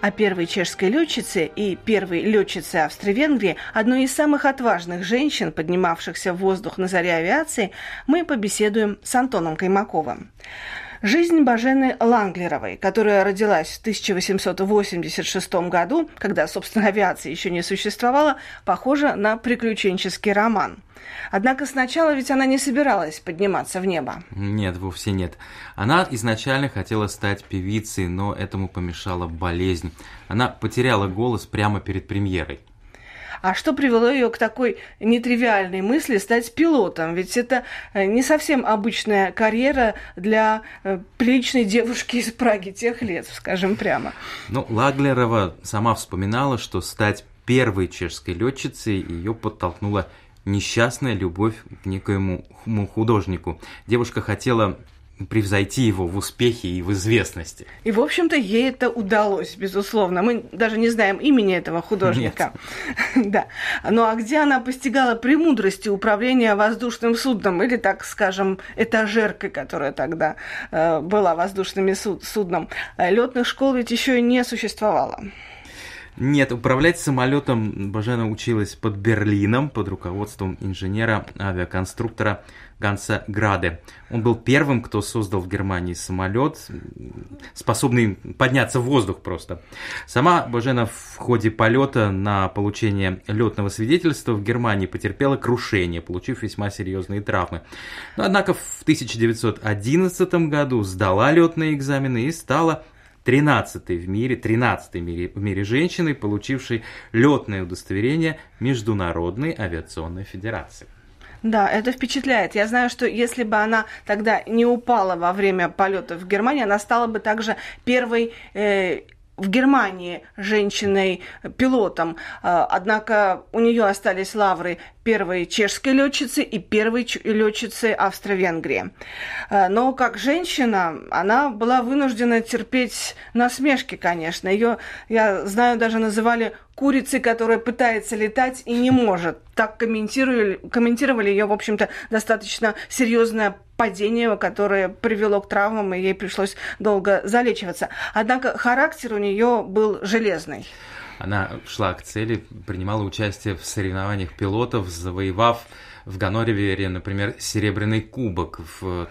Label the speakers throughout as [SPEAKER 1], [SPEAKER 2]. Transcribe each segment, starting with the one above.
[SPEAKER 1] О первой чешской летчице и первой летчице Австро-Венгрии, одной из самых отважных женщин, поднимавшихся в воздух на заре авиации, мы побеседуем с Антоном Каймаковым. Жизнь Божены Ланглеровой, которая родилась в 1886 году, когда, собственно, авиации еще не существовало, похожа на приключенческий роман. Однако сначала ведь она не собиралась подниматься в небо.
[SPEAKER 2] Нет, вовсе нет. Она изначально хотела стать певицей, но этому помешала болезнь. Она потеряла голос прямо перед премьерой.
[SPEAKER 1] А что привело ее к такой нетривиальной мысли стать пилотом? Ведь это не совсем обычная карьера для приличной девушки из Праги тех лет, скажем прямо.
[SPEAKER 2] Ланглерова сама вспоминала, что стать первой чешской летчицей ее подтолкнула несчастная любовь к некоему художнику. Девушка хотела превзойти его в успехе и в известности.
[SPEAKER 1] И, в общем-то, ей это удалось, безусловно. Мы даже не знаем имени этого художника. Да. Ну а где она постигала премудрости управления воздушным судном, или, так скажем, этажеркой, которая тогда была воздушным судном? Летных школ ведь еще и не существовало.
[SPEAKER 2] Нет, управлять самолетом Божена училась под Берлином под руководством инженера-авиаконструктора Ганса Граде. Он был первым, кто создал в Германии самолет, способный подняться в воздух просто. Сама Божена в ходе полета на получение летного свидетельства в Германии потерпела крушение, получив весьма серьезные травмы. Однако в 1911 году сдала летные экзамены и стала 13-й в мире женщиной, получившей летное удостоверение Международной авиационной федерации.
[SPEAKER 1] Да, это впечатляет. Я знаю, что если бы она тогда не упала во время полета в Германии, она стала бы также первой в Германии женщиной-пилотом. Однако у нее остались лавры первой чешской летчицы и первой летчицы Австро-Венгрии. Но как женщина она была вынуждена терпеть насмешки, конечно. Ее, я знаю, даже называли курицей, которая пытается летать и не может. Так комментировали ее, в общем-то, достаточно серьезное падение, которое привело к травмам, и ей пришлось долго залечиваться. Однако характер у нее был железный.
[SPEAKER 2] Она шла к цели, принимала участие в соревнованиях пилотов, завоевав в Ганновере, например, серебряный кубок в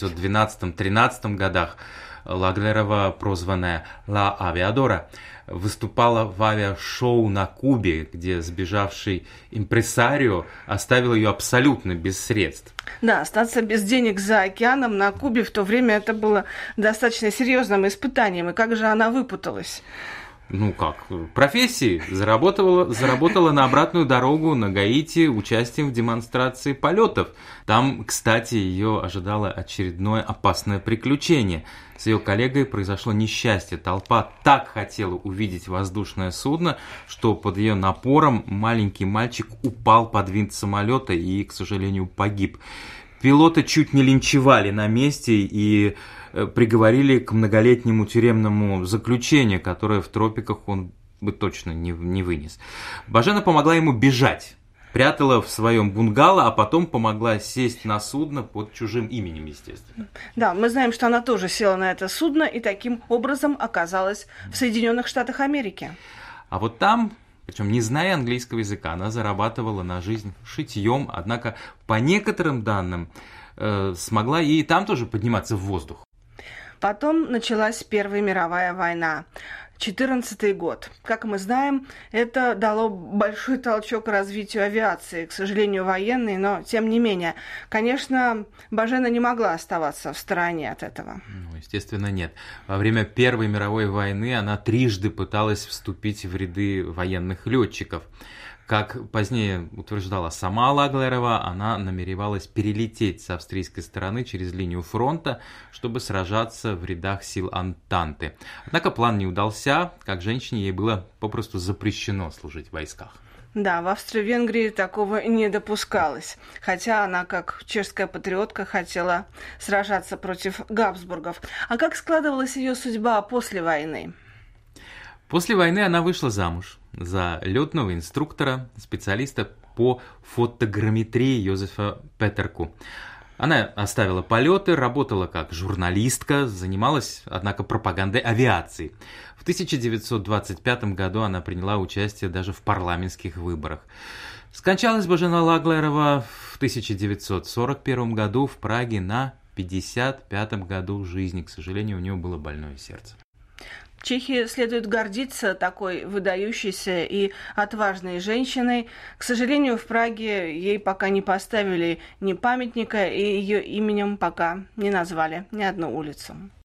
[SPEAKER 2] 1912-13 годах. Ланглерова, прозванная «Ла Авиадора», выступала в авиашоу на Кубе, где сбежавший импресарио оставил ее абсолютно без средств.
[SPEAKER 1] Да, остаться без денег за океаном на Кубе в то время это было достаточно серьезным испытанием. И как же она выпуталась?
[SPEAKER 2] Профессии. Заработала на обратную дорогу на Гаити участием в демонстрации полетов. Там, кстати, ее ожидало очередное опасное приключение. С ее коллегой произошло несчастье. Толпа так хотела увидеть воздушное судно, что под ее напором маленький мальчик упал под винт самолета и, к сожалению, погиб. Пилота чуть не линчевали на месте и приговорили к многолетнему тюремному заключению, которое в тропиках он бы точно не вынес. Божена помогла ему бежать, прятала в своем бунгало, а потом помогла сесть на судно под чужим именем, естественно.
[SPEAKER 1] Да, мы знаем, что она тоже села на это судно и таким образом оказалась в Соединенных Штатах Америки.
[SPEAKER 2] А вот там, причем не зная английского языка, она зарабатывала на жизнь шитьем, однако по некоторым данным смогла и там тоже подниматься в воздух.
[SPEAKER 1] Потом началась Первая мировая война. 2014 год. Как мы знаем, это дало большой толчок развитию авиации, к сожалению, военной, но тем не менее. Конечно, Божена не могла оставаться в стороне от этого.
[SPEAKER 2] Естественно, нет. Во время Первой мировой войны она трижды пыталась вступить в ряды военных летчиков. Как позднее утверждала сама Ланглерова, она намеревалась перелететь с австрийской стороны через линию фронта, чтобы сражаться в рядах сил Антанты. Однако план не удался, как женщине ей было попросту запрещено служить в войсках.
[SPEAKER 1] Да, в Австро-Венгрии такого не допускалось, хотя она, как чешская патриотка, хотела сражаться против Габсбургов. А как складывалась ее судьба после войны?
[SPEAKER 2] После войны она вышла замуж за летного инструктора, специалиста по фотограмметрии Йозефа Петерку. Она оставила полеты, работала как журналистка, занималась, однако, пропагандой авиации. В 1925 году она приняла участие даже в парламентских выборах. Скончалась Божена Лаглерова в 1941 году в Праге на 55-м году жизни. К сожалению, у нее было больное сердце.
[SPEAKER 1] Чехии следует гордиться такой выдающейся и отважной женщиной. К сожалению, в Праге ей пока не поставили ни памятника, и ее именем пока не назвали ни одну улицу.